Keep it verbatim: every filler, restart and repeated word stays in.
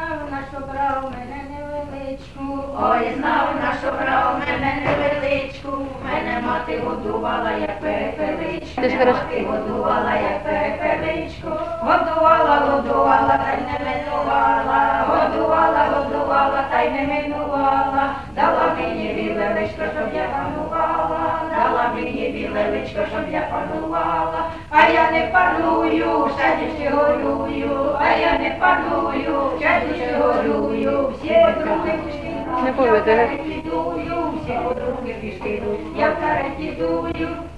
знав, на що брав мене невеличку. Ой, знав, на що брав мене невеличку, мене мати годувала, як перепеличку, мене мати годувала, як перепеличку, годувала, годувала, та й не минувала, годувала, годувала, та й не минувала, дала мені білеличко, щоб я панувала, дала мені білеличко, щоб я панувала, а я не паную, ще дівчі горюю, а я не паную, ще дівчі горюю, всі подруги пішки йдуть, я в кареті дую, всі подруги пішки йдуть, я в кареті дую.